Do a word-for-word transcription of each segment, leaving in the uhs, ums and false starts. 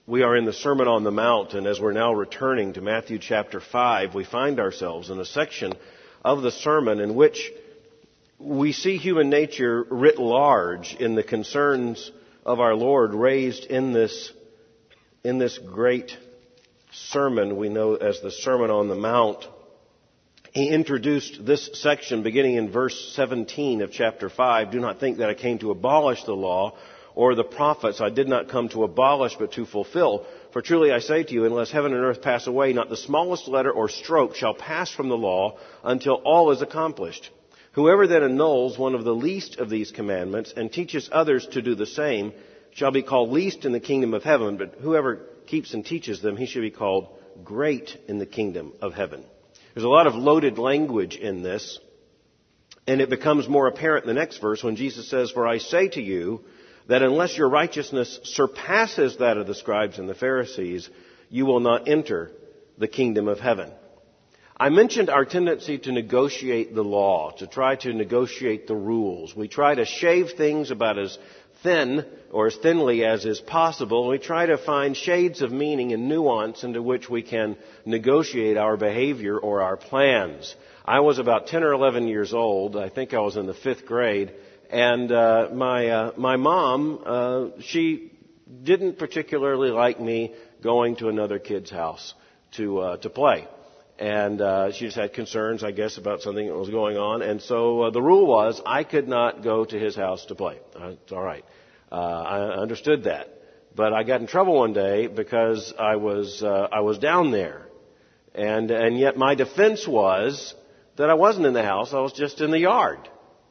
We are in the Sermon on the Mount, and as we're now returning to Matthew chapter five, we find ourselves in a section of the sermon in which we see human nature writ large in the concerns of our Lord raised in this, in this great sermon we know as the Sermon on the Mount. He introduced this section beginning in verse seventeen of chapter five. Do not think that I came to abolish the law or the prophets. I did not come to abolish, but to fulfill. For truly I say to you, unless heaven and earth pass away, not the smallest letter or stroke shall pass from the law until all is accomplished. Whoever then annuls one of the least of these commandments and teaches others to do the same shall be called least in the kingdom of heaven. But whoever keeps and teaches them, he shall be called great in the kingdom of heaven. There's a lot of loaded language in this, and it becomes more apparent in the next verse when Jesus says, For I say to you, that unless your righteousness surpasses that of the scribes and the Pharisees, you will not enter the kingdom of heaven. I mentioned our tendency to negotiate the law, to try to negotiate the rules. We try to shave things about as thin or as thinly as is possible. We try to find shades of meaning and nuance into which we can negotiate our behavior or our plans. I was about ten or eleven years old. I think I was in the fifth grade. And uh, my uh, my mom, uh, she didn't particularly like me going to another kid's house to uh, to play, and uh, she just had concerns, I guess, about something that was going on. And so uh, the rule was I could not go to his house to play. Uh, it's all right, uh, I understood that, but I got in trouble one day because I was uh, I was down there, and and yet my defense was that I wasn't in the house; I was just in the yard.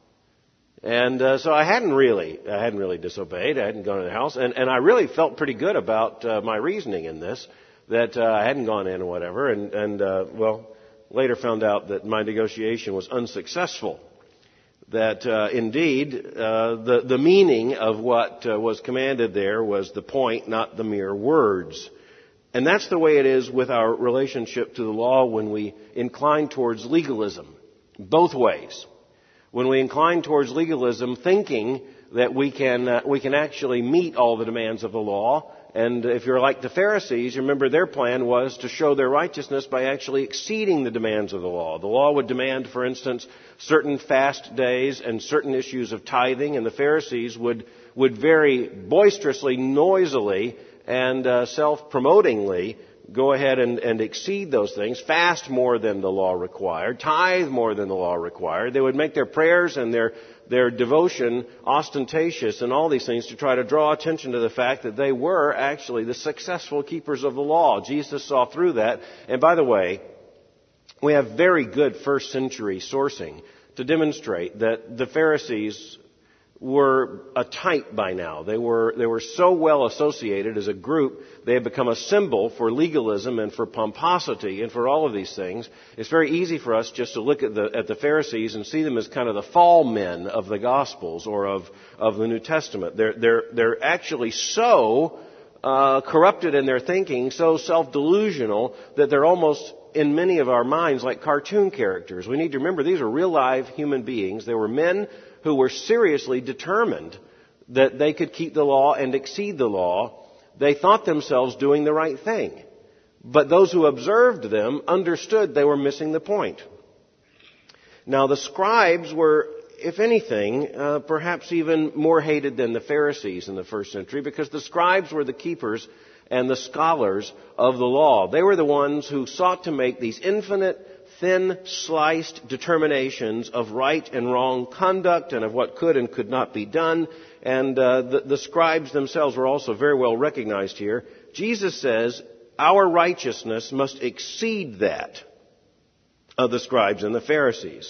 And uh, so I hadn't really, I hadn't really disobeyed. I hadn't gone to the house, and, and I really felt pretty good about uh, my reasoning in this, that uh, I hadn't gone in or whatever. And, and uh, well, later found out that my negotiation was unsuccessful. That uh, indeed uh, the the meaning of what uh, was commanded there was the point, not the mere words. And that's the way it is with our relationship to the law when we incline towards legalism, both ways. When we incline towards legalism, thinking that we can uh, we can actually meet all the demands of the law, and if you're like the Pharisees, remember their plan was to show their righteousness by actually exceeding the demands of the law. The law would demand, for instance, certain fast days and certain issues of tithing, and the Pharisees would would very boisterously, noisily, and uh, self-promotingly go ahead and, and exceed those things, fast more than the law required, tithe more than the law required. They would make their prayers and their, their devotion ostentatious and all these things to try to draw attention to the fact that they were actually the successful keepers of the law. Jesus saw through that. And by the way, we have very good first century sourcing to demonstrate that the Pharisees were a type by now. They were they were so well associated as a group. They had become a symbol for legalism and for pomposity and for all of these things. It's very easy for us just to look at the at the Pharisees and see them as kind of the fall men of the Gospels or of of the New Testament. They're they're they're actually so uh, corrupted in their thinking, so self-delusional that they're almost in many of our minds like cartoon characters. We need to remember these are real live human beings. They were men who were seriously determined that they could keep the law and exceed the law. They thought themselves doing the right thing. But those who observed them understood they were missing the point. Now, the scribes were, if anything, uh, perhaps even more hated than the Pharisees in the first century, because the scribes were the keepers and the scholars of the law. They were the ones who sought to make these infinite, thin sliced determinations of right and wrong conduct and of what could and could not be done. And uh, the, the scribes themselves were also very well recognized here. Jesus says our righteousness must exceed that of the scribes and the Pharisees.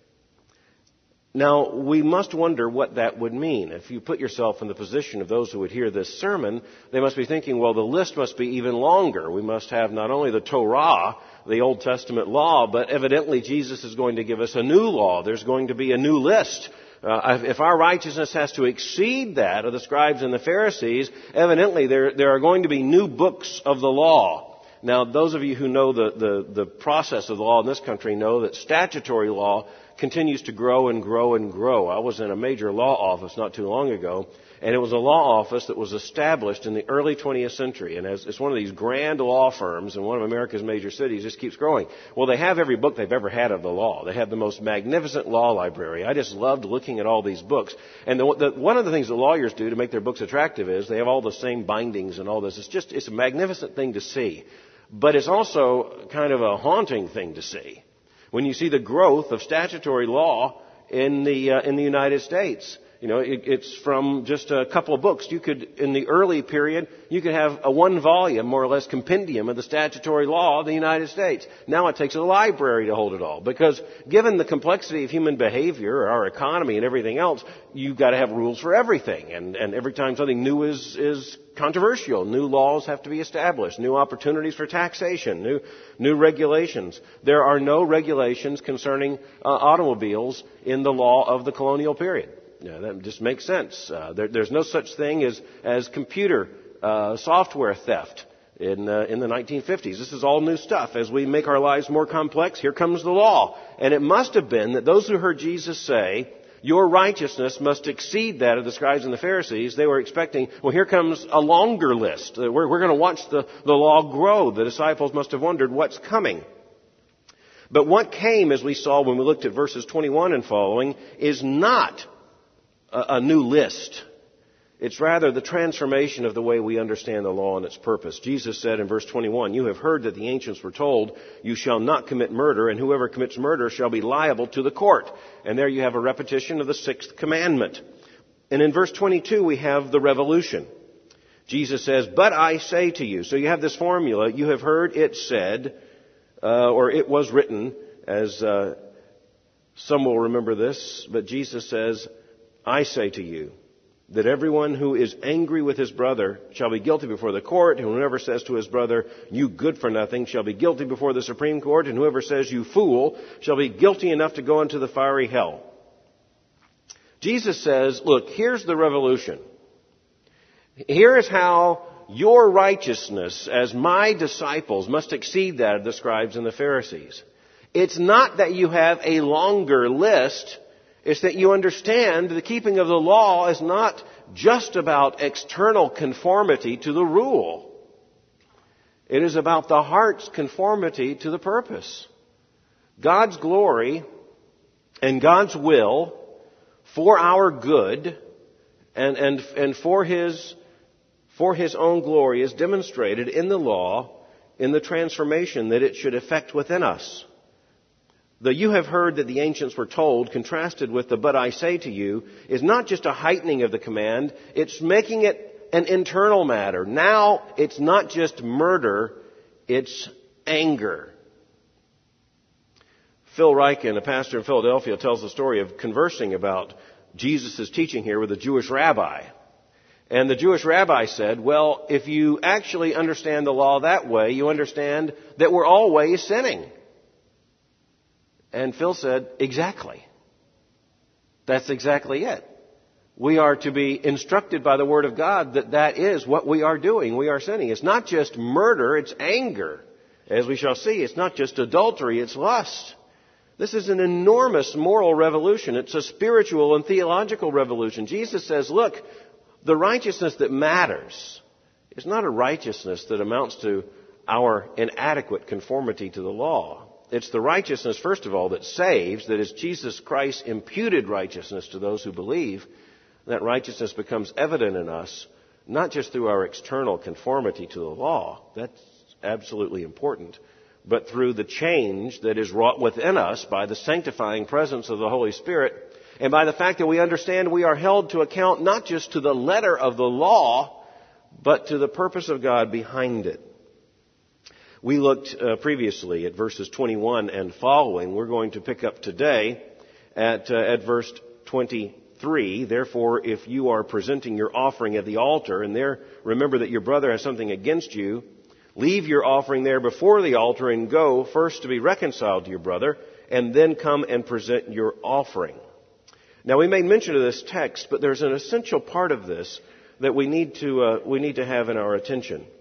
Now, we must wonder what that would mean. If you put yourself in the position of those who would hear this sermon, they must be thinking, well, the list must be even longer. We must have not only the Torah, the Old Testament law, but evidently Jesus is going to give us a new law. There's going to be a new list. Uh, if our righteousness has to exceed that of the scribes and the Pharisees, evidently there, there are going to be new books of the law. Now, those of you who know the, the, the process of the law in this country know that statutory law continues to grow and grow and grow. I was in a major law office not too long ago, and it was a law office that was established in the early twentieth century. And as it's one of these grand law firms in one of America's major cities, just keeps growing. Well, they have every book they've ever had of the law. They have the most magnificent law library. I just loved looking at all these books. And the, the, one of the things that lawyers do to make their books attractive is they have all the same bindings and all this. It's just, it's a magnificent thing to see. But it's also kind of a haunting thing to see when you see the growth of statutory law in the, uh, in the United States. You know, it, it's from just a couple of books. You could, in the early period, you could have a one volume, more or less, compendium of the statutory law of the United States. Now it takes a library to hold it all. Because given the complexity of human behavior, our economy and everything else, you've got to have rules for everything. And, and every time something new is, is controversial, new laws have to be established, new opportunities for taxation, new, new regulations. There are no regulations concerning uh, automobiles in the law of the colonial period. Yeah, that just makes sense. Uh, there, there's no such thing as, as computer uh, software theft in, uh, in the nineteen fifties. This is all new stuff. As we make our lives more complex, here comes the law. And it must have been that those who heard Jesus say, your righteousness must exceed that of the scribes and the Pharisees, they were expecting, well, here comes a longer list. We're, we're going to watch the, the law grow. The disciples must have wondered what's coming. But what came, as we saw when we looked at verses twenty-one and following, is not a new list. It's rather the transformation of the way we understand the law and its purpose. Jesus said in verse twenty-one, you have heard that the ancients were told, you shall not commit murder, and whoever commits murder shall be liable to the court. And there you have a repetition of the sixth commandment. And in verse twenty-two we have the revolution. Jesus says, but I say to you. So you have this formula, you have heard it said, uh, or it was written, as uh, some will remember this, but Jesus says, I say to you that everyone who is angry with his brother shall be guilty before the court, and whoever says to his brother, you good for nothing, shall be guilty before the Supreme Court, and whoever says, you fool, shall be guilty enough to go into the fiery hell. Jesus says, look, here's the revolution. Here is how your righteousness as my disciples must exceed that of the scribes and the Pharisees. It's not that you have a longer list. It's that you understand the keeping of the law is not just about external conformity to the rule. It is about the heart's conformity to the purpose. God's glory and God's will for our good and, and, and for His, for His own glory is demonstrated in the law in the transformation that it should effect within us. The you have heard that the ancients were told, contrasted with the but I say to you, is not just a heightening of the command, it's making it an internal matter. Now it's not just murder, it's anger. Phil Ryken, a pastor in Philadelphia, tells the story of conversing about Jesus' teaching here with a Jewish rabbi. And the Jewish rabbi said, well, if you actually understand the law that way, you understand that we're always sinning. And Phil said, exactly. That's exactly it. We are to be instructed by the Word of God that that is what we are doing. We are sinning. It's not just murder, it's anger. As we shall see, it's not just adultery, it's lust. This is an enormous moral revolution. It's a spiritual and theological revolution. Jesus says, look, the righteousness that matters is not a righteousness that amounts to our inadequate conformity to the law. It's the righteousness, first of all, that saves, that is Jesus Christ's imputed righteousness to those who believe. That righteousness becomes evident in us, not just through our external conformity to the law. That's absolutely important. But through the change that is wrought within us by the sanctifying presence of the Holy Spirit, and by the fact that we understand we are held to account not just to the letter of the law, but to the purpose of God behind it. We looked uh, previously at verses twenty-one and following. We're going to pick up today at, uh, at verse twenty-three. Therefore, if you are presenting your offering at the altar, and there remember that your brother has something against you, leave your offering there before the altar and go first to be reconciled to your brother, and then come and present your offering. Now, we made mention of this text, but there's an essential part of this that we need to uh, we need to have in our attention.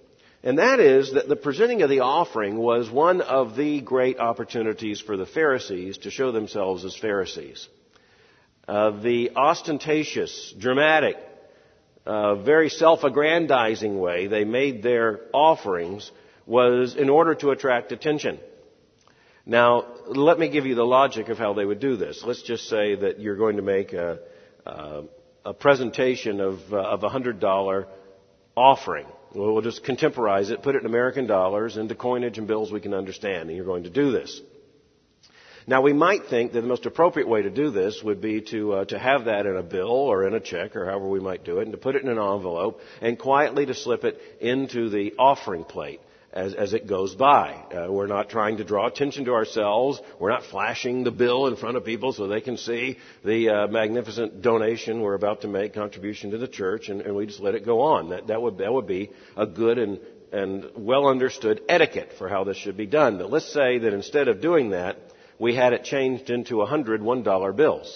And that is that the presenting of the offering was one of the great opportunities for the Pharisees to show themselves as Pharisees. Uh, the ostentatious, dramatic, uh, very self-aggrandizing way they made their offerings was in order to attract attention. Now, let me give you the logic of how they would do this. Let's just say that you're going to make a, uh, a presentation of, uh, of a one hundred dollars offering. We'll just contemporize it, put it in American dollars into coinage and bills we can understand, and you're going to do this. Now, we might think that the most appropriate way to do this would be to uh, to have that in a bill or in a check or however we might do it, and to put it in an envelope and quietly to slip it into the offering plate as, as it goes by. Uh, we're not trying to draw attention to ourselves. We're not flashing the bill in front of people so they can see the uh, magnificent donation we're about to make, contribution to the church, and, and we just let it go on. That, that would that would be a good and and well understood etiquette for how this should be done. But let's say that instead of doing that, we had it changed into one hundred one dollar bills.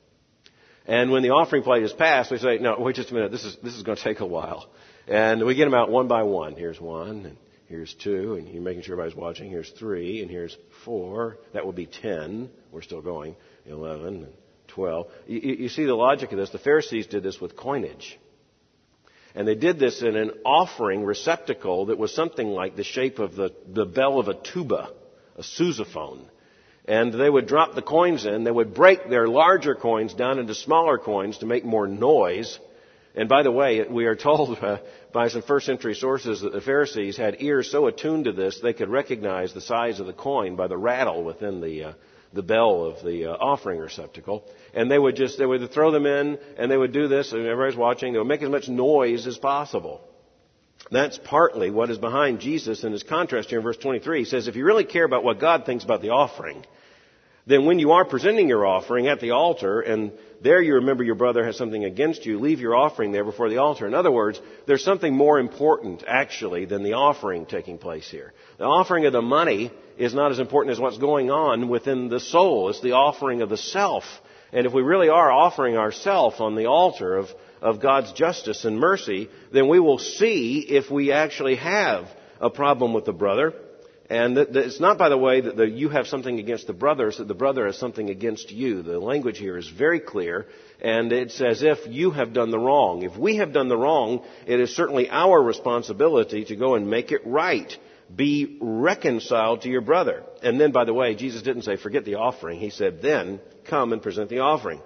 And when the offering plate is passed, we say, no, wait just a minute, this is this is going to take a while. And we get them out one by one. Here's one, and here's two, and you're making sure everybody's watching. Here's three, and here's four. That would be ten. We're still going. Eleven, and twelve. You, you see the logic of this. The Pharisees did this with coinage. And they did this in an offering receptacle that was something like the shape of the, the bell of a tuba, a sousaphone. And they would drop the coins in. They would break their larger coins down into smaller coins to make more noise. And by the way, we are told uh, by some first century sources that the Pharisees had ears so attuned to this they could recognize the size of the coin by the rattle within the uh, the bell of the uh, offering receptacle. And they would just, they would throw them in and they would do this, and everybody's watching. They would make as much noise as possible. That's partly what is behind Jesus in his contrast here in verse twenty-three. He says, if you really care about what God thinks about the offering, then when you are presenting your offering at the altar, and there you remember your brother has something against you, leave your offering there before the altar. In other words, there's something more important, actually, than the offering taking place here. The offering of the money is not as important as what's going on within the soul. It's the offering of the self. And if we really are offering ourselves on the altar of, of God's justice and mercy, then we will see if we actually have a problem with the brother. And that, that it's not, by the way, that the, you have something against the brother, it's that the brother has something against you. The language here is very clear, and it's as if you have done the wrong. If we have done the wrong, it is certainly our responsibility to go and make it right. Be reconciled to your brother. And then, by the way, Jesus didn't say, forget the offering. He said, then come and present the offering.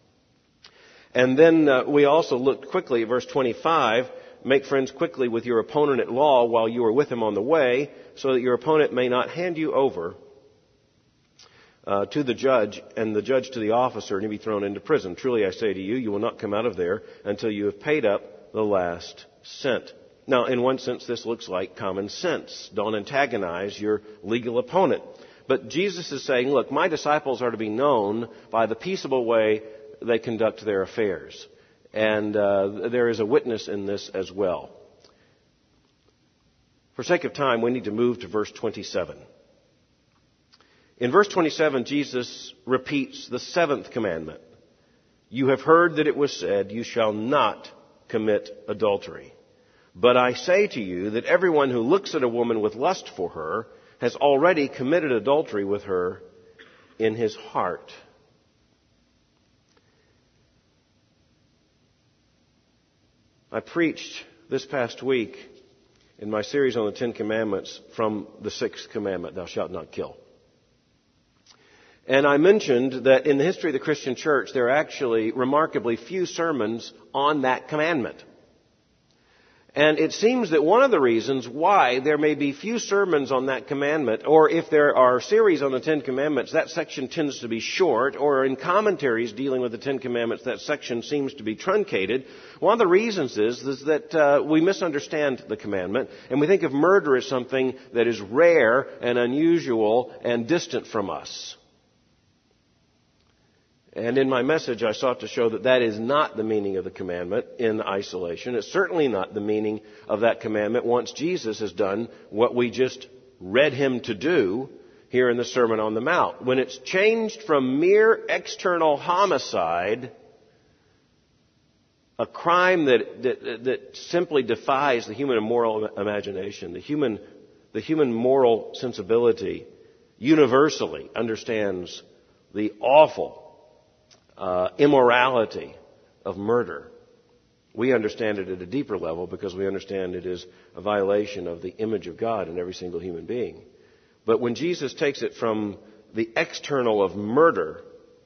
And then uh, we also looked quickly at verse twenty-five. Make friends quickly with your opponent at law while you are with him on the way, so that your opponent may not hand you over uh, to the judge, and the judge to the officer, and you be thrown into prison. Truly I say to you, you will not come out of there until you have paid up the last cent. Now, in one sense, this looks like common sense. Don't antagonize your legal opponent. But Jesus is saying, look, my disciples are to be known by the peaceable way they conduct their affairs. And uh, there is a witness in this as well. For sake of time, we need to move to verse twenty-seven. In verse twenty-seven, Jesus repeats the seventh commandment. You have heard that it was said, you shall not commit adultery. But I say to you that everyone who looks at a woman with lust for her has already committed adultery with her in his heart. I preached this past week in my series on the Ten Commandments from the sixth commandment, thou shalt not kill. And I mentioned that in the history of the Christian church, there are actually remarkably few sermons on that commandment. And it seems that one of the reasons why there may be few sermons on that commandment, or if there are series on the Ten Commandments, that section tends to be short, or in commentaries dealing with the Ten Commandments, that section seems to be truncated. One of the reasons is, is that uh, we misunderstand the commandment, and we think of murder as something that is rare and unusual and distant from us. And in my message, I sought to show that that is not the meaning of the commandment in isolation. It's certainly not the meaning of that commandment once Jesus has done what we just read him to do here in the Sermon on the Mount. When it's changed from mere external homicide a crime that, that, that simply defies the human moral imagination. The human, the human moral sensibility universally understands the awful uh, immorality of murder. We understand it at a deeper level because we understand it is a violation of the image of God in every single human being. But when Jesus takes it from the external of murder,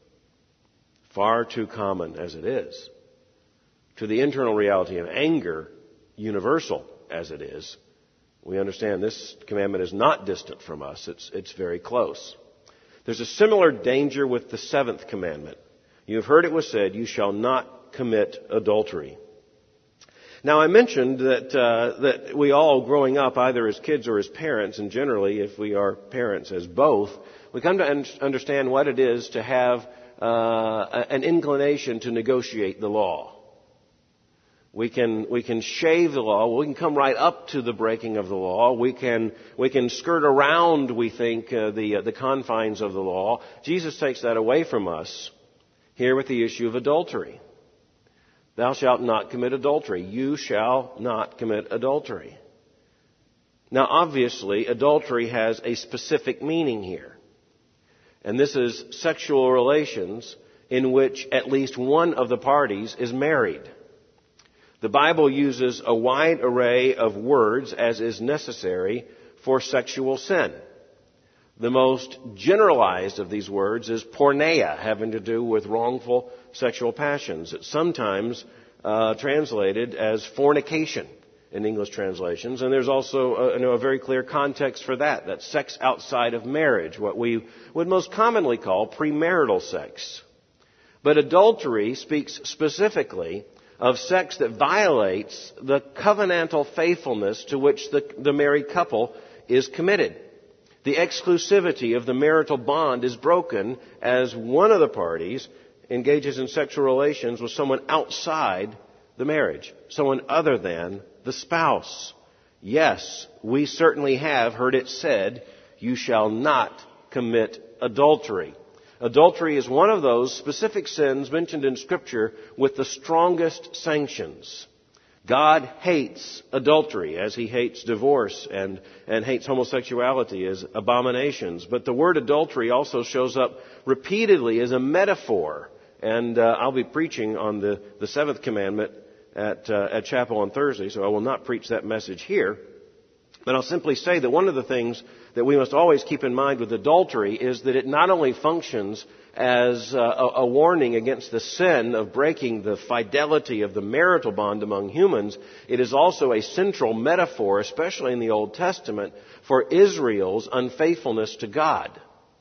far too common as it is, to the internal reality of anger, universal as it is, we understand this commandment is not distant from us. It's, it's very close. There's a similar danger with the seventh commandment. You have heard it was said, you shall not commit adultery. Now, I mentioned that uh, that we all, growing up, either as kids or as parents, and generally, if we are parents, as both, we come to un- understand what it is to have uh, an inclination to negotiate the law. We can we can shave the law. We can come right up to the breaking of the law. We can we can skirt around, we think, uh, the uh, the confines of the law. Jesus takes that away from us here with the issue of adultery. Thou shalt not commit adultery. You shall not commit adultery. Now, obviously, adultery has a specific meaning here. And this is sexual relations in which at least one of the parties is married. The Bible uses a wide array of words as is necessary for sexual sin. The most generalized of these words is porneia, having to do with wrongful sexual passions. It's sometimes uh, translated as fornication in English translations. And there's also a, you know, a very clear context for that. That's sex outside of marriage, what we would most commonly call premarital sex. But adultery speaks specifically of sex that violates the covenantal faithfulness to which the, the married couple is committed. The exclusivity of the marital bond is broken as one of the parties engages in sexual relations with someone outside the marriage, someone other than the spouse. Yes, we certainly have heard it said, you shall not commit adultery. Adultery is one of those specific sins mentioned in Scripture with the strongest sanctions. God hates adultery as He hates divorce and, and hates homosexuality as abominations. But the word adultery also shows up repeatedly as a metaphor. And uh, I'll be preaching on the, the seventh commandment at, uh, at chapel on Thursday, so I will not preach that message here. But I'll simply say that one of the things that we must always keep in mind with adultery is that it not only functions as a, a warning against the sin of breaking the fidelity of the marital bond among humans, it is also a central metaphor, especially in the Old Testament, for Israel's unfaithfulness to God.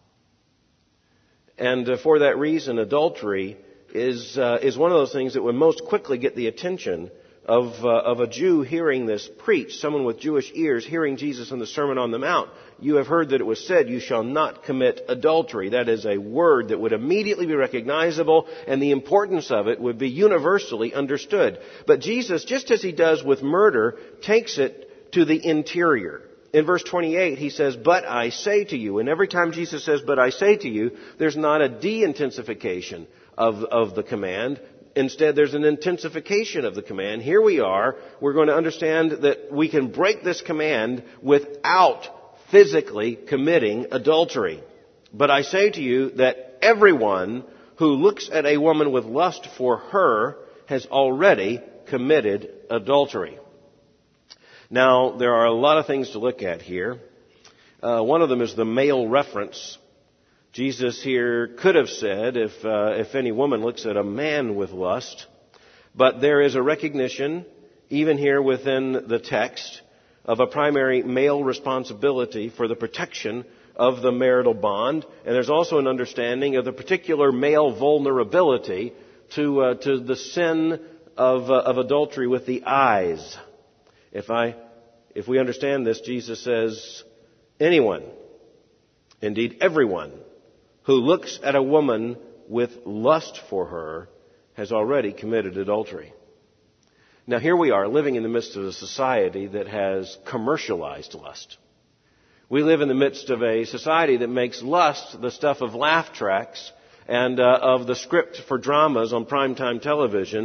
And uh, for that reason, adultery is uh, is one of those things that would most quickly get the attention of uh, of a Jew hearing this preached, someone with Jewish ears hearing Jesus in the Sermon on the Mount. You have heard that it was said, you shall not commit adultery. That is a word that would immediately be recognizable, and the importance of it would be universally understood. But Jesus, just as He does with murder, takes it to the interior. In verse twenty-eight, He says, but I say to you. And every time Jesus says, but I say to you, there's not a de-intensification of, of the command. Instead, there's an intensification of the command. Here we are. We're going to understand that we can break this command without physically committing adultery. But I say to you that everyone who looks at a woman with lust for her has already committed adultery. Now, there are a lot of things to look at here. Uh, one of them is the male reference. Jesus here could have said, if uh, if any woman looks at a man with lust, but there is a recognition, even here within the text, of a primary male responsibility for the protection of the marital bond, and there's also an understanding of the particular male vulnerability to uh, to the sin of uh, of adultery with the eyes. If I, if we understand this, Jesus says, anyone, indeed everyone, who looks at a woman with lust for her has already committed adultery. Now here we are living in the midst of a society that has commercialized lust. We live in the midst of a society that makes lust the stuff of laugh tracks and uh, of the script for dramas on primetime television,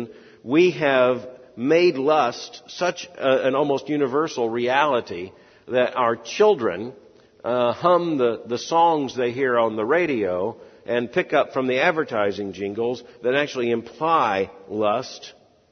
we have made lust such a, an almost universal reality that our children uh, hum the, the songs they hear on the radio and pick up from the advertising jingles that actually imply lust.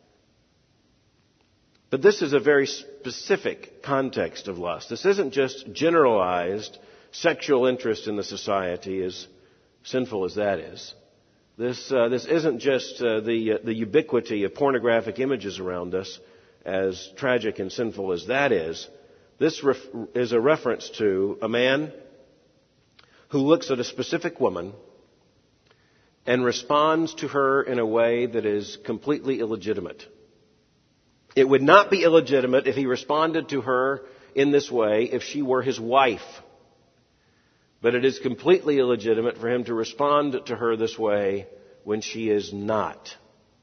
But this is a very specific context of lust. This isn't just generalized sexual interest in the society, as sinful as that is. This uh, this isn't just uh, the uh, the ubiquity of pornographic images around us, as tragic and sinful as that is. This ref- is a reference to a man who looks at a specific woman and responds to her in a way that is completely illegitimate. It would not be illegitimate if he responded to her in this way if she were his wife. But it is completely illegitimate for him to respond to her this way when she is not.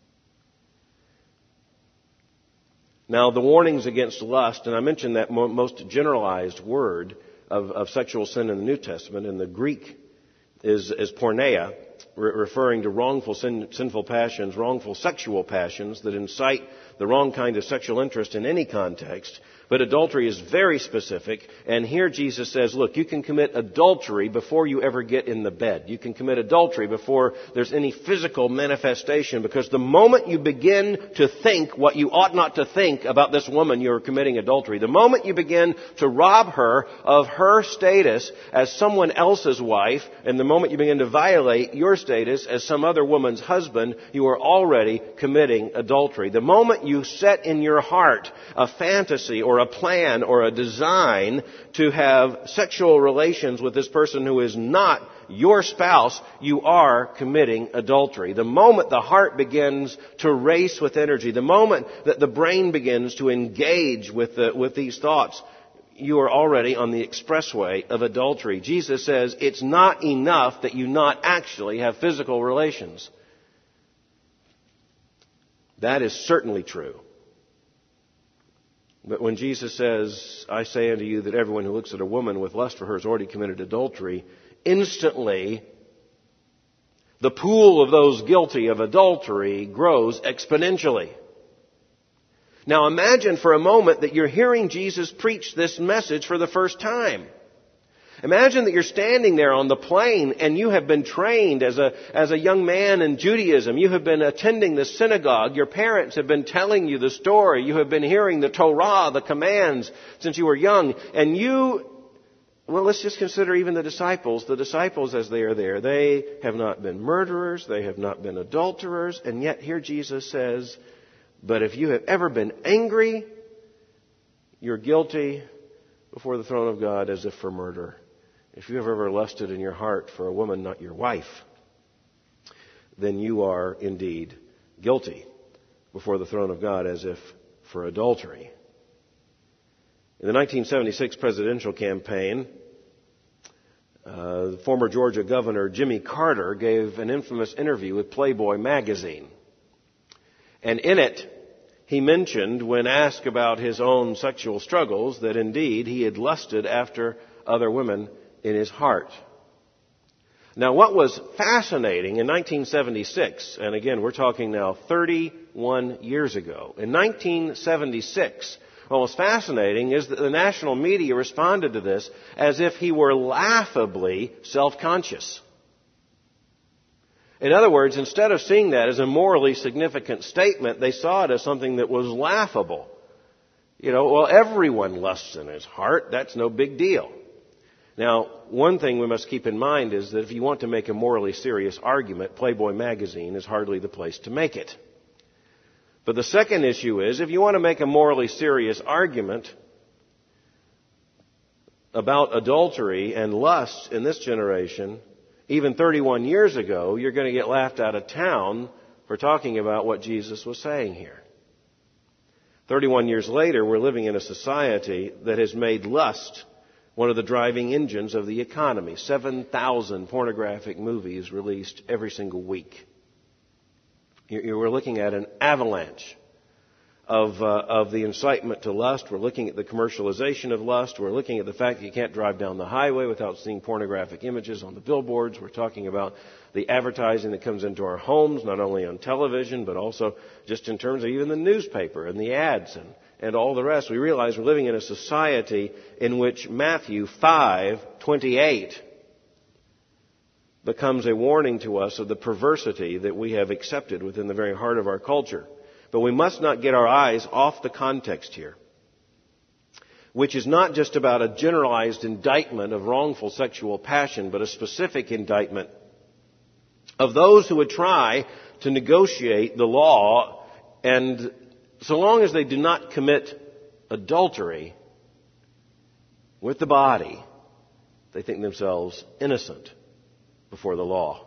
Now, the warnings against lust, and I mentioned that most generalized word of, of sexual sin in the New Testament, in the Greek is, is porneia, re- referring to wrongful sin, sinful passions, wrongful sexual passions that incite the wrong kind of sexual interest in any context. But adultery is very specific, and here Jesus says, look, you can commit adultery before you ever get in the bed. You can commit adultery before there's any physical manifestation, because the moment you begin to think what you ought not to think about this woman, you're committing adultery. The moment you begin to rob her of her status as someone else's wife, and the moment you begin to violate your status as some other woman's husband, you are already committing adultery. The moment you set in your heart a fantasy or a plan or a design to have sexual relations with this person who is not your spouse, you are committing adultery. The moment the heart begins to race with energy, the moment that the brain begins to engage with the, with these thoughts, you are already on the expressway of adultery. Jesus says it's not enough that you not actually have physical relations. That is certainly true. But when Jesus says, I say unto you that everyone who looks at a woman with lust for her has already committed adultery, instantly the pool of those guilty of adultery grows exponentially. Now imagine for a moment that you're hearing Jesus preach this message for the first time. Imagine that you're standing there on the plain and you have been trained as a, as a young man in Judaism. You have been attending the synagogue. Your parents have been telling you the story. You have been hearing the Torah, the commands, since you were young. And you, well, let's just consider even the disciples. The disciples, as they are there, they have not been murderers. They have not been adulterers. And yet here Jesus says, but if you have ever been angry, you're guilty before the throne of God as if for murder. If you have ever lusted in your heart for a woman not your wife, then you are indeed guilty before the throne of God as if for adultery. In the nineteen seventy-six presidential campaign, uh, former Georgia Governor Jimmy Carter gave an infamous interview with Playboy magazine. And in it, he mentioned, when asked about his own sexual struggles, that indeed he had lusted after other women in his heart. Now, what was fascinating in nineteen seventy-six, and again, we're talking now thirty-one years ago, in nineteen seventy-six, what was fascinating is that the national media responded to this as if he were laughably self-conscious. In other words, instead of seeing that as a morally significant statement, they saw it as something that was laughable. You know, well, everyone lusts in his heart. That's no big deal. Now, one thing we must keep in mind is that if you want to make a morally serious argument, Playboy magazine is hardly the place to make it. But the second issue is, if you want to make a morally serious argument about adultery and lust in this generation, even thirty-one years ago, you're going to get laughed out of town for talking about what Jesus was saying here. thirty-one years later, we're living in a society that has made lust one of the driving engines of the economy. seven thousand pornographic movies released every single week. We're looking at an avalanche of, uh, of the incitement to lust. We're looking at the commercialization of lust. We're looking at the fact that you can't drive down the highway without seeing pornographic images on the billboards. We're talking about the advertising that comes into our homes, not only on television, but also just in terms of even the newspaper and the ads and, and all the rest. We realize we're living in a society in which Matthew five twenty-eight becomes a warning to us of the perversity that we have accepted within the very heart of our culture. But we must not get our eyes off the context here, which is not just about a generalized indictment of wrongful sexual passion, but a specific indictment of those who would try to negotiate the law, and so long as they do not commit adultery with the body, they think themselves innocent before the law.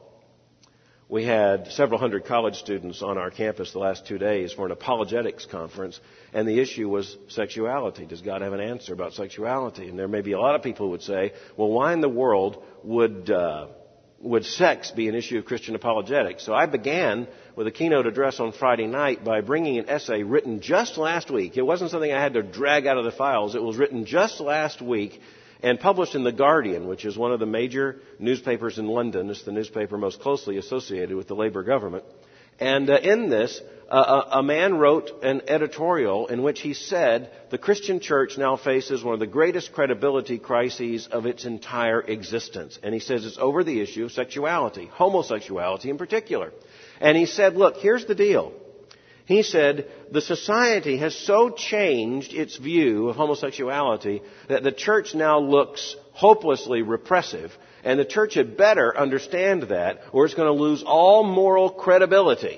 We had several hundred college students on our campus the last two days for an apologetics conference, and the issue was sexuality. Does God have an answer about sexuality? And there may be a lot of people who would say, well, why in the world would uh, would sex be an issue of Christian apologetics? So I began with a keynote address on Friday night by bringing an essay written just last week. It wasn't something I had to drag out of the files. It was written just last week and published in The Guardian, which is one of the major newspapers in London. It's the newspaper most closely associated with the Labour government. And uh, in this, uh, a man wrote an editorial in which he said the Christian church now faces one of the greatest credibility crises of its entire existence. And he says it's over the issue of sexuality, homosexuality in particular. And he said, look, here's the deal. He said, the society has so changed its view of homosexuality that the church now looks hopelessly repressive, and the church had better understand that, or it's going to lose all moral credibility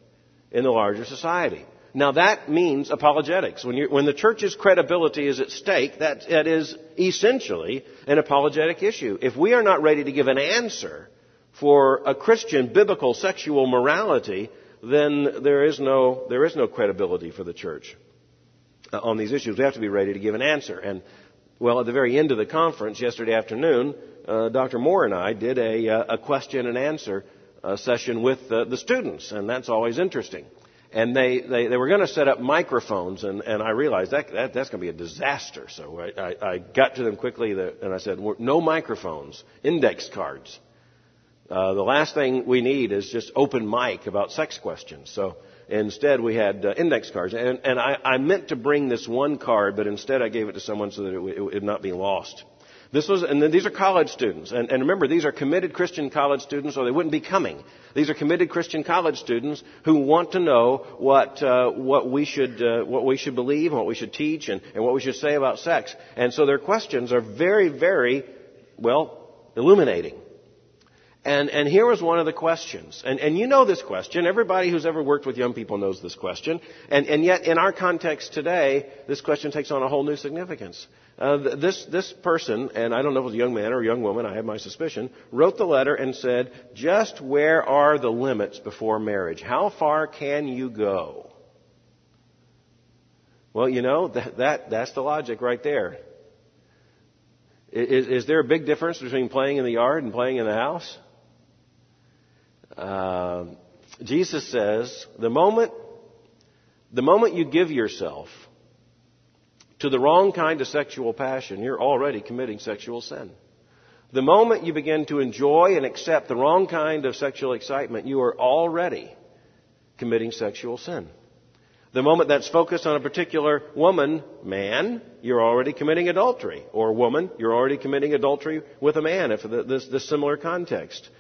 in the larger society. Now that means apologetics. When, you, when the church's credibility is at stake, that, that is essentially an apologetic issue. If we are not ready to give an answer for a Christian biblical sexual morality, then there is no there is no credibility for the church uh, on these issues. We have to be ready to give an answer. And, well, at the very end of the conference yesterday afternoon, uh, Doctor Moore and I did a, uh, a question and answer uh, session with uh, the students, and that's always interesting. And they, they, they were going to set up microphones, and, and I realized that, that that's going to be a disaster. So I, I, I got to them quickly, and I said, no microphones, index cards. Uh, the last thing we need is just open mic about sex questions. So instead we had uh, index cards. And, and I, I meant to bring this one card, but instead I gave it to someone so that it, w- it would not be lost. This was, and these are college students. And, and remember, these are committed Christian college students, or they wouldn't be coming. These are committed Christian college students who want to know what uh, what we should uh, what we should believe and what we should teach and, and what we should say about sex. And so their questions are very, very, well, illuminating. And, and here was one of the questions. And, and you know this question. Everybody who's ever worked with young people knows this question. And, and yet, in our context today, this question takes on a whole new significance. Uh, this, this person, and I don't know if it was a young man or a young woman, I have my suspicion, wrote the letter and said, just where are the limits before marriage? How far can you go? Well, you know, that, that that's the logic right there. Is, is there a big difference between playing in the yard and playing in the house? Uh, Jesus says, the moment, the moment you give yourself to the wrong kind of sexual passion, you're already committing sexual sin. The moment you begin to enjoy and accept the wrong kind of sexual excitement, you are already committing sexual sin. The moment that's focused on a particular woman, man, you're already committing adultery. Or woman, you're already committing adultery with a man, if this, this similar context.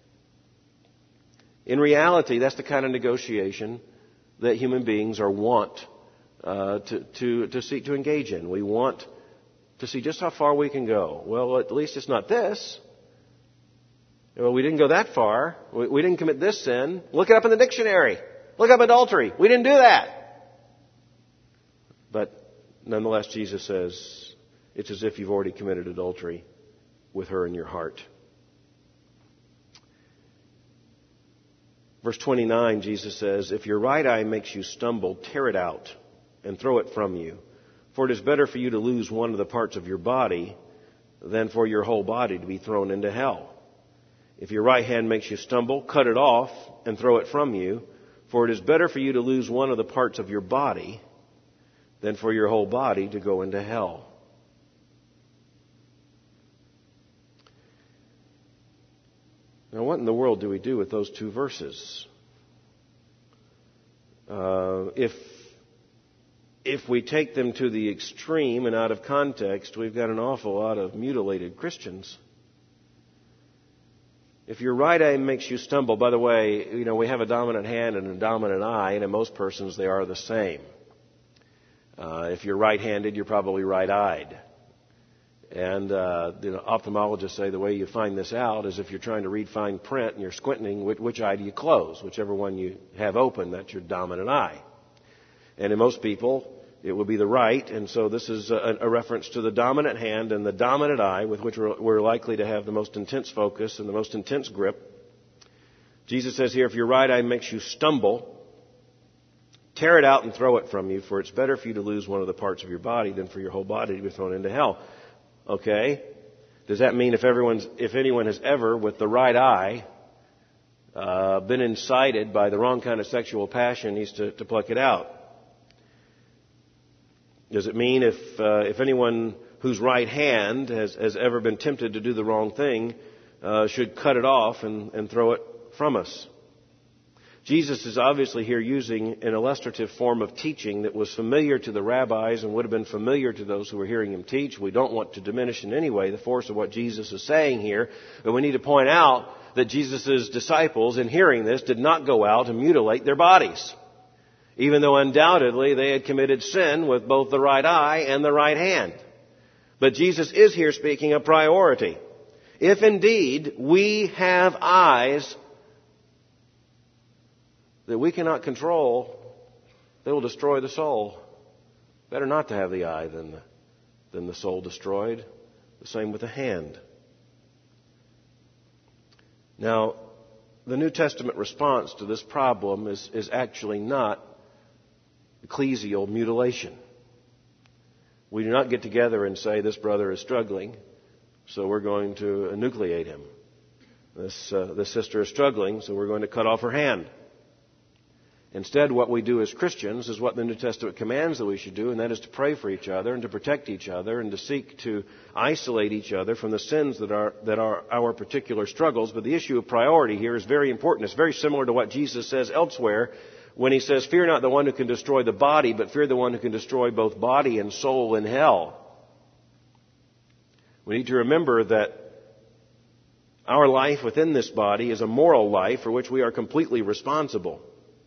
In reality, that's the kind of negotiation that human beings are wont uh, to, to, to seek to engage in. We want to see just how far we can go. Well, at least it's not this. Well, we didn't go that far. We, we didn't commit this sin. Look it up in the dictionary. Look up adultery. We didn't do that. But nonetheless, Jesus says it's as if you've already committed adultery with her in your heart. Verse twenty-nine, Jesus says, if your right eye makes you stumble, tear it out and throw it from you. For it is better for you to lose one of the parts of your body than for your whole body to be thrown into hell. If your right hand makes you stumble, cut it off and throw it from you. For it is better for you to lose one of the parts of your body than for your whole body to go into hell. Now, what in the world do we do with those two verses? Uh, if if we take them to the extreme and out of context, we've got an awful lot of mutilated Christians. If your right eye makes you stumble, by the way, you know, we have a dominant hand and a dominant eye, and in most persons they are the same. Uh, if you're right-handed, you're probably right-eyed. And uh, the ophthalmologists say the way you find this out is if you're trying to read fine print and you're squinting, which, which eye do you close? Whichever one you have open, that's your dominant eye. And in most people, it will be the right. And so this is a, a reference to the dominant hand and the dominant eye with which we're, we're likely to have the most intense focus and the most intense grip. Jesus says here, if your right eye makes you stumble, tear it out and throw it from you, for it's better for you to lose one of the parts of your body than for your whole body to be thrown into hell. Okay? Does that mean if everyone's, if anyone has ever, with the right eye, uh, been incited by the wrong kind of sexual passion, needs to, to pluck it out? Does it mean if uh, if anyone whose right hand has, has ever been tempted to do the wrong thing uh, should cut it off and, and throw it from us? Jesus is obviously here using an illustrative form of teaching that was familiar to the rabbis and would have been familiar to those who were hearing him teach. We don't want to diminish in any way the force of what Jesus is saying here, but we need to point out that Jesus' disciples, in hearing this, did not go out and mutilate their bodies, even though undoubtedly they had committed sin with both the right eye and the right hand. But Jesus is here speaking of priority. If indeed we have eyes that we cannot control, they will destroy the soul. Better not to have the eye than the, than the soul destroyed. The same with the hand. Now, the New Testament response to this problem is, is actually not ecclesial mutilation. We do not get together and say, this brother is struggling, so we're going to enucleate him. This, uh, this sister is struggling, so we're going to cut off her hand. Instead, what we do as Christians is what the New Testament commands that we should do, and that is to pray for each other and to protect each other and to seek to isolate each other from the sins that are that are our particular struggles. But the issue of priority here is very important. It's very similar to what Jesus says elsewhere when he says, fear not the one who can destroy the body, but fear the one who can destroy both body and soul in hell. We need to remember that our life within this body is a moral life for which we are completely responsible.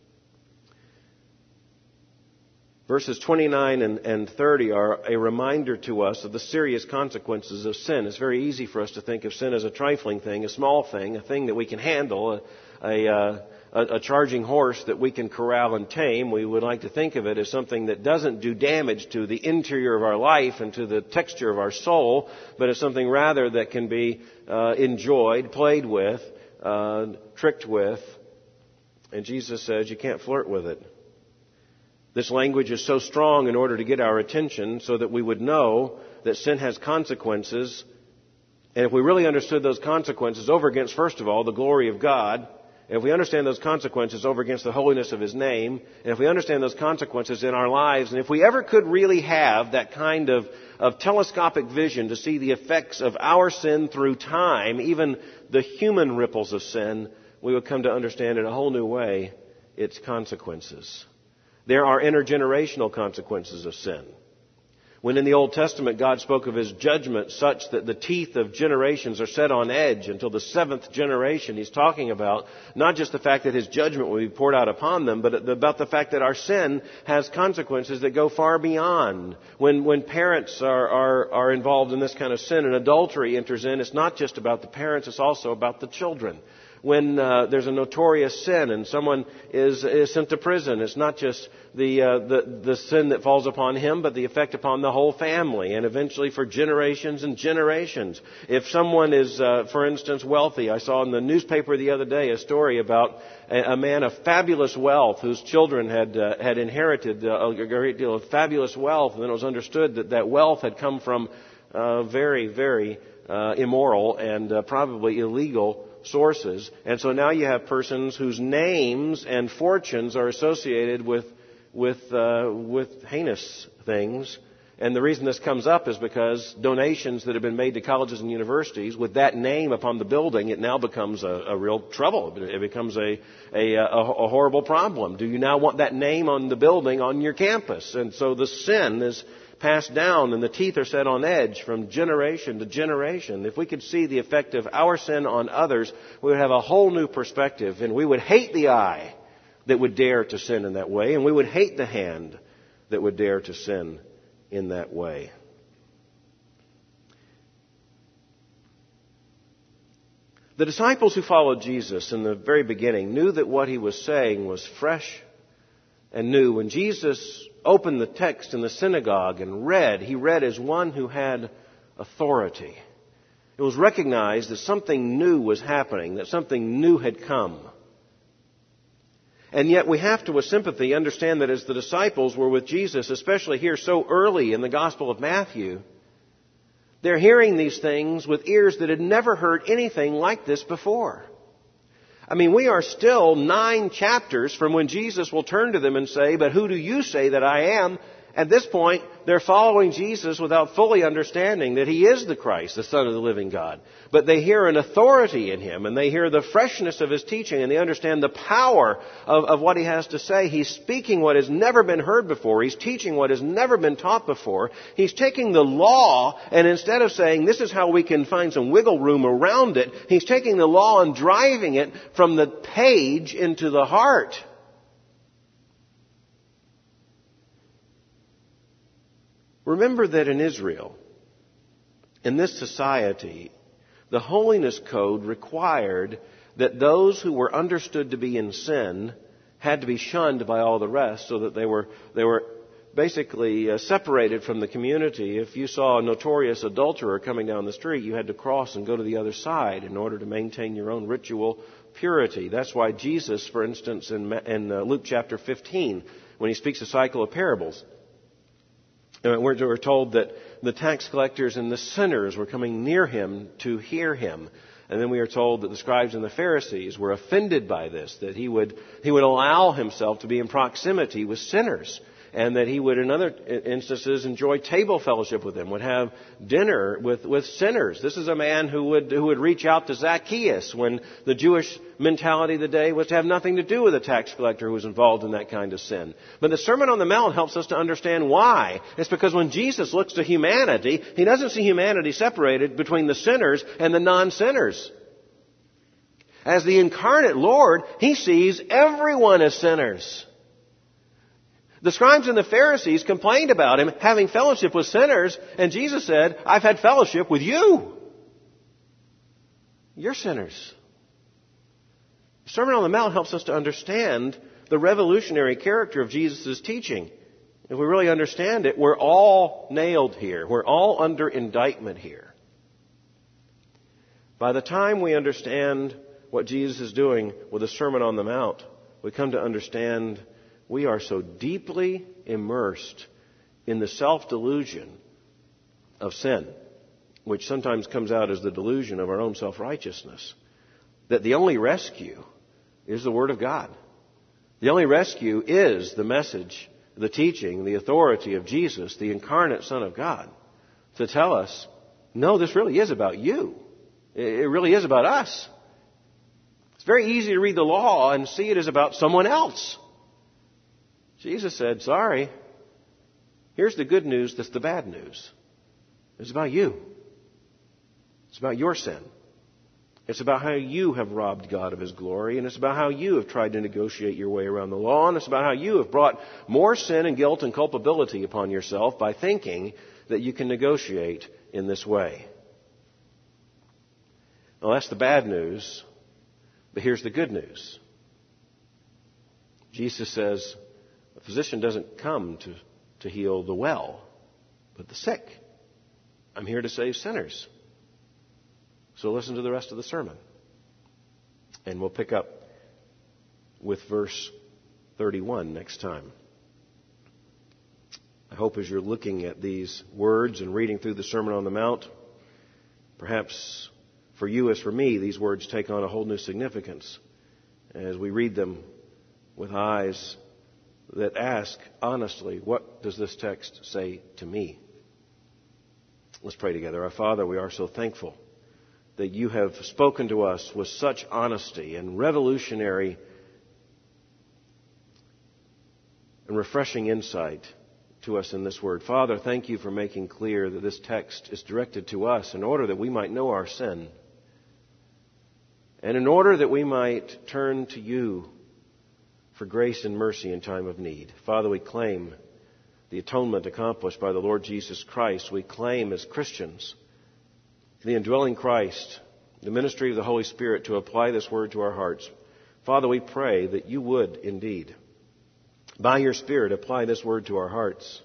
Verses twenty-nine and, and thirty are a reminder to us of the serious consequences of sin. It's very easy for us to think of sin as a trifling thing, a small thing, a thing that we can handle, a, a, uh, a, a charging horse that we can corral and tame. We would like to think of it as something that doesn't do damage to the interior of our life and to the texture of our soul, but as something rather that can be uh, enjoyed, played with, uh, tricked with. And Jesus says you can't flirt with it. This language is so strong in order to get our attention so that we would know that sin has consequences. And if we really understood those consequences over against, first of all, the glory of God, and if we understand those consequences over against the holiness of His name, and if we understand those consequences in our lives, and if we ever could really have that kind of, of telescopic vision to see the effects of our sin through time, even the human ripples of sin, we would come to understand in a whole new way its consequences. There are intergenerational consequences of sin. When in the Old Testament God spoke of His judgment such that the teeth of generations are set on edge until the seventh generation, He's talking about not just the fact that His judgment will be poured out upon them, but about the fact that our sin has consequences that go far beyond. When when parents are, are, are involved in this kind of sin and adultery enters in, it's not just about the parents, it's also about the children. When uh, there's a notorious sin and someone is is sent to prison, it's not just the, uh, the the sin that falls upon him, but the effect upon the whole family, and eventually for generations and generations. If someone is, uh, for instance, wealthy, I saw in the newspaper the other day a story about a, a man of fabulous wealth whose children had uh, had inherited uh, a great deal of fabulous wealth, and then it was understood that that wealth had come from uh, very, very uh, immoral and uh, probably illegal sources. And so now you have persons whose names and fortunes are associated with with, uh, with heinous things. And the reason this comes up is because donations that have been made to colleges and universities, with that name upon the building, it now becomes a, a real trouble. It becomes a, a, a, a horrible problem. Do you now want that name on the building on your campus? And so the sin is passed down and the teeth are set on edge from generation to generation. If we could see the effect of our sin on others, we would have a whole new perspective, and we would hate the eye that would dare to sin in that way, and we would hate the hand that would dare to sin in that way. The disciples who followed Jesus in the very beginning knew that what he was saying was fresh and new. When Jesus opened the text in the synagogue and read, he read as one who had authority. It was recognized that something new was happening, that something new had come. And yet we have to, with sympathy, understand that as the disciples were with Jesus, especially here so early in the Gospel of Matthew, they're hearing these things with ears that had never heard anything like this before. I mean, we are still nine chapters from when Jesus will turn to them and say, "But who do you say that I am?" At this point, they're following Jesus without fully understanding that he is the Christ, the Son of the living God. But they hear an authority in him, and they hear the freshness of his teaching, and they understand the power of, of what he has to say. He's speaking what has never been heard before. He's teaching what has never been taught before. He's taking the law, and instead of saying, this is how we can find some wiggle room around it, he's taking the law and driving it from the page into the heart. Remember that in Israel, in this society, the holiness code required that those who were understood to be in sin had to be shunned by all the rest, so that they were they were basically uh, separated from the community. If you saw a notorious adulterer coming down the street, you had to cross and go to the other side in order to maintain your own ritual purity. That's why Jesus, for instance, in, in uh, Luke chapter fifteen, when he speaks a cycle of parables, we're told that the tax collectors and the sinners were coming near him to hear him. And then we are told that the scribes and the Pharisees were offended by this, that he would, he would allow himself to be in proximity with sinners, and that he would, in other instances, enjoy table fellowship with them, would have dinner with, with sinners. This is a man who would, who would reach out to Zacchaeus when the Jewish mentality of the day was to have nothing to do with a tax collector who was involved in that kind of sin. But the Sermon on the Mount helps us to understand why. It's because when Jesus looks to humanity, he doesn't see humanity separated between the sinners and the non-sinners. As the incarnate Lord, he sees everyone as sinners. The scribes and the Pharisees complained about him having fellowship with sinners, and Jesus said, I've had fellowship with you. You're sinners. The Sermon on the Mount helps us to understand the revolutionary character of Jesus' teaching. If we really understand it, we're all nailed here. We're all under indictment here. By the time we understand what Jesus is doing with the Sermon on the Mount, we come to understand we are so deeply immersed in the self-delusion of sin, which sometimes comes out as the delusion of our own self-righteousness, that the only rescue is the Word of God. The only rescue is the message, the teaching, the authority of Jesus, the incarnate Son of God, to tell us, no, this really is about you. It really is about us. It's very easy to read the law and see it as about someone else. Jesus said, sorry, here's the good news that's the bad news. It's about you. It's about your sin. It's about how you have robbed God of His glory, and it's about how you have tried to negotiate your way around the law, and it's about how you have brought more sin and guilt and culpability upon yourself by thinking that you can negotiate in this way. Well, that's the bad news, but here's the good news. Jesus says, the physician doesn't come to, to heal the well, but the sick. I'm here to save sinners. So listen to the rest of the sermon. And we'll pick up with verse thirty-one next time. I hope as you're looking at these words and reading through the Sermon on the Mount, perhaps for you as for me, these words take on a whole new significance as we read them with eyes that ask honestly, what does this text say to me? Let's pray together. Our Father, we are so thankful that you have spoken to us with such honesty and revolutionary and refreshing insight to us in this word. Father, thank you for making clear that this text is directed to us in order that we might know our sin and in order that we might turn to you for grace and mercy in time of need. Father, we claim the atonement accomplished by the Lord Jesus Christ. We claim as Christians the indwelling Christ, the ministry of the Holy Spirit to apply this word to our hearts. Father, we pray that you would indeed, by your Spirit, apply this word to our hearts,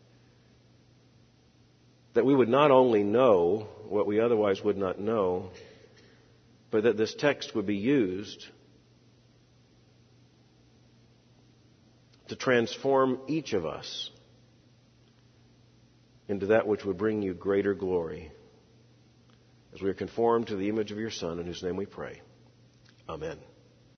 that we would not only know what we otherwise would not know, but that this text would be used to transform each of us into that which would bring you greater glory, as we are conformed to the image of your Son, in whose name we pray. Amen.